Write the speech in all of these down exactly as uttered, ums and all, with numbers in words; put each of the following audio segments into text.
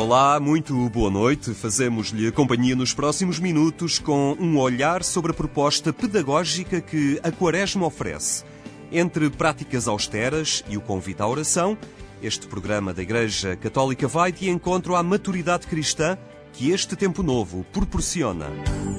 Olá, muito boa noite. Fazemos-lhe companhia nos próximos minutos com um olhar sobre a proposta pedagógica que a Quaresma oferece. Entre práticas austeras e o convite à oração, este programa da Igreja Católica vai de encontro à maturidade cristã que este tempo novo proporciona.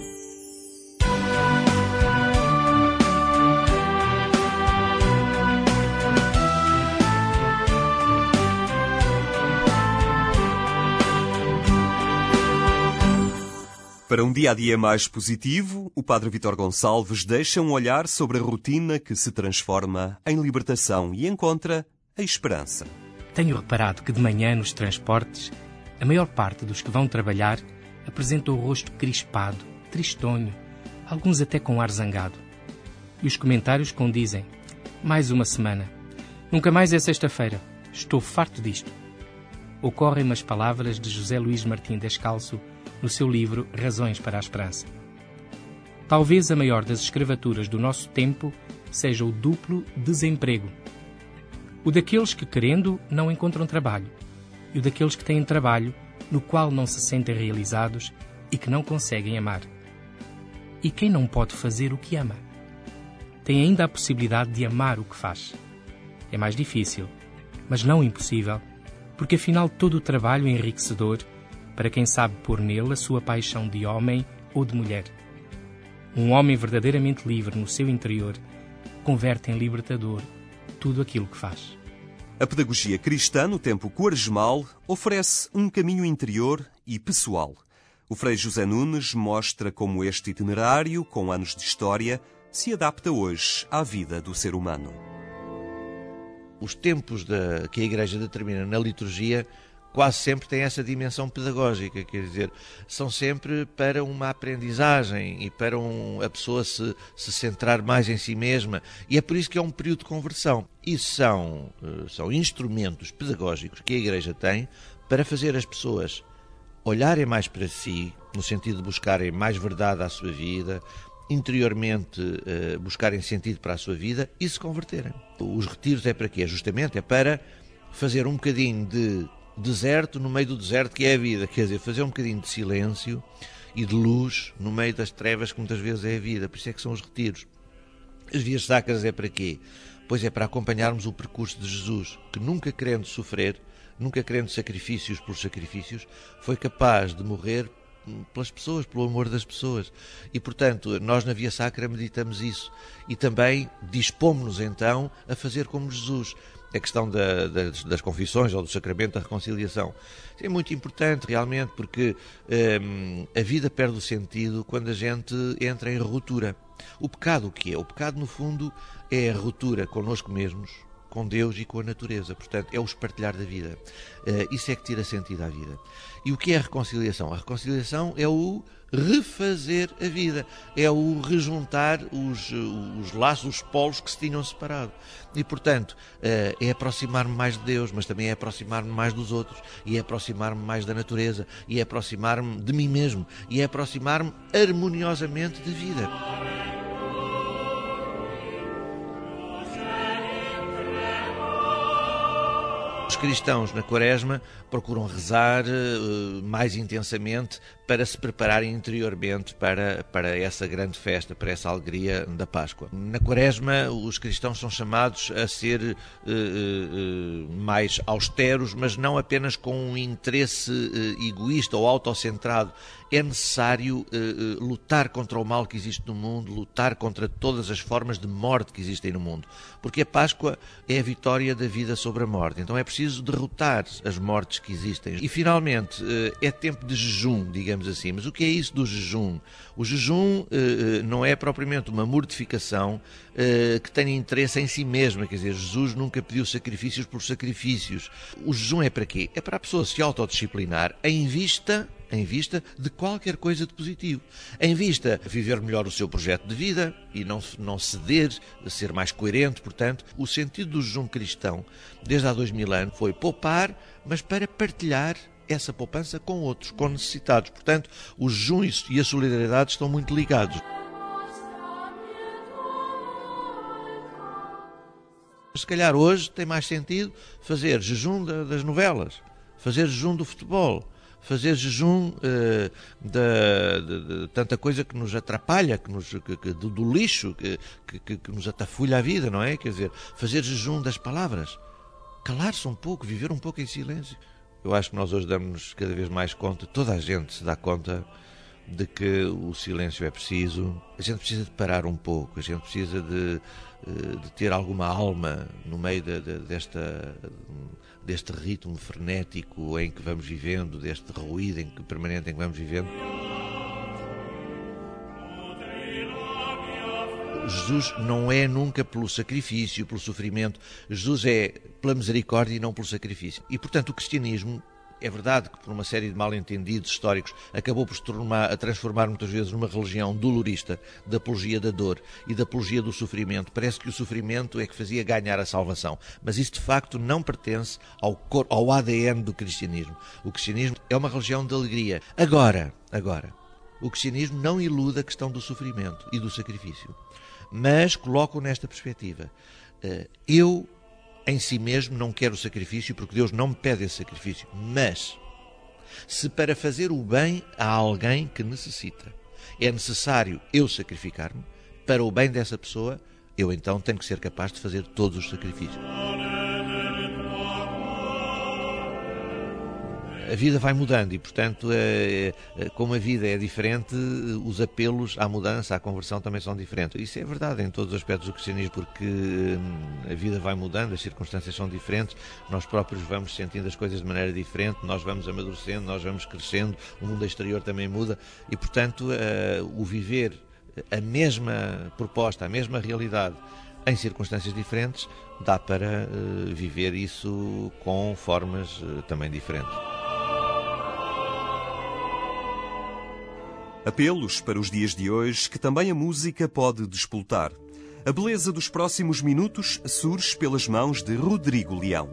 Para um dia-a-dia mais positivo, o Padre Vítor Gonçalves deixa um olhar sobre a rotina que se transforma em libertação e encontra a esperança. Tenho reparado que de manhã nos transportes, a maior parte dos que vão trabalhar apresenta o rosto crispado, tristonho, alguns até com ar zangado. E os comentários condizem: mais uma semana. Nunca mais é sexta-feira. Estou farto disto. Ocorrem-me as palavras de José Luís Martim Descalço no seu livro Razões para a Esperança. Talvez a maior das escravaturas do nosso tempo seja o duplo desemprego. O daqueles que, querendo, não encontram trabalho, e o daqueles que têm trabalho, no qual não se sentem realizados e que não conseguem amar. E quem não pode fazer o que ama? Tem ainda a possibilidade de amar o que faz. É mais difícil, mas não impossível, porque afinal todo o trabalho é enriquecedor para quem sabe pôr nele a sua paixão de homem ou de mulher. Um homem verdadeiramente livre no seu interior converte em libertador tudo aquilo que faz. A pedagogia cristã no tempo quaresmal oferece um caminho interior e pessoal. O Frei José Nunes mostra como este itinerário, com anos de história, se adapta hoje à vida do ser humano. Os tempos da, que a Igreja determina na liturgia quase sempre têm essa dimensão pedagógica, quer dizer, são sempre para uma aprendizagem e para um, a pessoa se, se centrar mais em si mesma, e é por isso que é um período de conversão. E são, são instrumentos pedagógicos que a Igreja tem para fazer as pessoas olharem mais para si, no sentido de buscarem mais verdade à sua vida, interiormente uh, buscarem sentido para a sua vida e se converterem. Os retiros é para quê? Justamente é para fazer um bocadinho de deserto no meio do deserto que é a vida, quer dizer, fazer um bocadinho de silêncio e de luz no meio das trevas que muitas vezes é a vida. Por isso é que são os retiros. As vias sacras é para quê? Pois é para acompanharmos o percurso de Jesus, que nunca querendo sofrer, nunca querendo sacrifícios por sacrifícios, foi capaz de morrer pelas pessoas, pelo amor das pessoas. E, portanto, nós na Via Sacra meditamos isso e também dispomos-nos então a fazer como Jesus. A questão da, das, das confissões ou do sacramento da reconciliação. Isso é muito importante realmente, porque hum, a vida perde o sentido quando a gente entra em ruptura. O pecado o que é? O pecado no fundo é a ruptura connosco mesmos, com Deus e com a natureza. Portanto, é o espartilhar da vida. Uh, isso é que tira sentido à vida. E o que é a reconciliação? A reconciliação é o refazer a vida, é o rejuntar os, os laços, os polos que se tinham separado. E, portanto, uh, é aproximar-me mais de Deus, mas também é aproximar-me mais dos outros, e é aproximar-me mais da natureza, e é aproximar-me de mim mesmo, e é aproximar-me harmoniosamente de vida. Os cristãos na Quaresma procuram rezar uh, mais intensamente para se prepararem interiormente para, para essa grande festa, para essa alegria da Páscoa. Na Quaresma os cristãos são chamados a ser uh, uh, mais austeros, mas não apenas com um interesse uh, egoísta ou autocentrado. É necessário uh, uh, lutar contra o mal que existe no mundo, lutar contra todas as formas de morte que existem no mundo. Porque a Páscoa é a vitória da vida sobre a morte. Então é preciso derrotar as mortes que existem. E finalmente uh, é tempo de jejum, digamos assim. Mas o que é isso do jejum? O jejum uh, não é propriamente uma mortificação uh, que tenha interesse em si mesma. Quer dizer, Jesus nunca pediu sacrifícios por sacrifícios. O jejum é para quê? É para a pessoa se autodisciplinar em vista... em vista de qualquer coisa de positivo, em vista de viver melhor o seu projeto de vida e não, não ceder, ser mais coerente. Portanto, o sentido do jejum cristão, desde há dois mil anos, foi poupar, mas para partilhar essa poupança com outros, com necessitados. Portanto, o jejum e a solidariedade estão muito ligados. Se calhar hoje tem mais sentido fazer jejum das novelas, fazer jejum do futebol, fazer jejum uh, de, de, de tanta coisa que nos atrapalha, que nos, que, que, do, do lixo, que, que, que nos atafulha a vida, não é? Quer dizer, fazer jejum das palavras, calar-se um pouco, viver um pouco em silêncio. Eu acho que nós hoje damos-nos cada vez mais conta, toda a gente se dá conta de que o silêncio é preciso. A gente precisa de parar um pouco, a gente precisa de, de ter alguma alma no meio de, de, desta, deste ritmo frenético em que vamos vivendo, deste ruído em que, permanente em que vamos vivendo. Jesus não é nunca pelo sacrifício, pelo sofrimento. Jesus é pela misericórdia e não pelo sacrifício. E, portanto, o cristianismo, é verdade que por uma série de mal-entendidos históricos acabou por se tornar, a transformar muitas vezes numa religião dolorista, de apologia da dor e de apologia do sofrimento. Parece que o sofrimento é que fazia ganhar a salvação. Mas isso, de facto, não pertence ao, cor, ao A D N do cristianismo. O cristianismo é uma religião de alegria. Agora, agora, o cristianismo não ilude a questão do sofrimento e do sacrifício, mas coloco nesta perspectiva. Eu, em si mesmo, não quero sacrifício, porque Deus não me pede esse sacrifício. Mas, se para fazer o bem a alguém que necessita é necessário eu sacrificar-me, para o bem dessa pessoa, eu então tenho que ser capaz de fazer todos os sacrifícios. A vida vai mudando e, portanto, como a vida é diferente, os apelos à mudança, à conversão também são diferentes. Isso é verdade em todos os aspectos do cristianismo, porque a vida vai mudando, as circunstâncias são diferentes, nós próprios vamos sentindo as coisas de maneira diferente, nós vamos amadurecendo, nós vamos crescendo, o mundo exterior também muda e, portanto, o viver a mesma proposta, a mesma realidade em circunstâncias diferentes, dá para viver isso com formas também diferentes. Apelos para os dias de hoje que também a música pode despoltar. A beleza dos próximos minutos surge pelas mãos de Rodrigo Leão.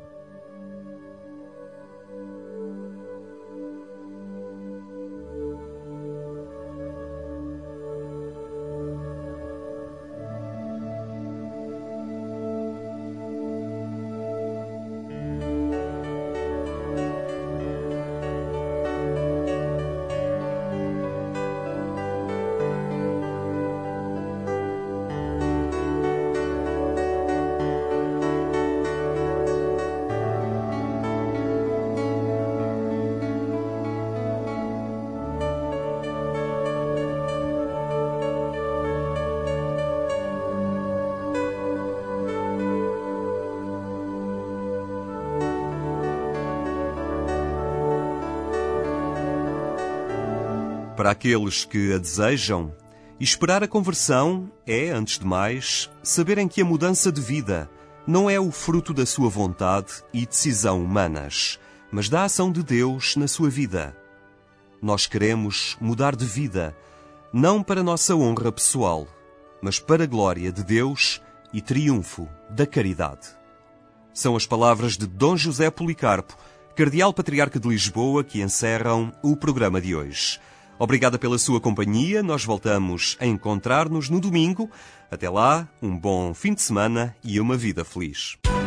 Para aqueles que a desejam, esperar a conversão é, antes de mais, saberem que a mudança de vida não é o fruto da sua vontade e decisão humanas, mas da ação de Deus na sua vida. Nós queremos mudar de vida, não para nossa honra pessoal, mas para a glória de Deus e triunfo da caridade. São as palavras de Dom José Policarpo, Cardeal Patriarca de Lisboa, que encerram o programa de hoje. Obrigada pela sua companhia. Nós voltamos a encontrar-nos no domingo. Até lá, um bom fim de semana e uma vida feliz.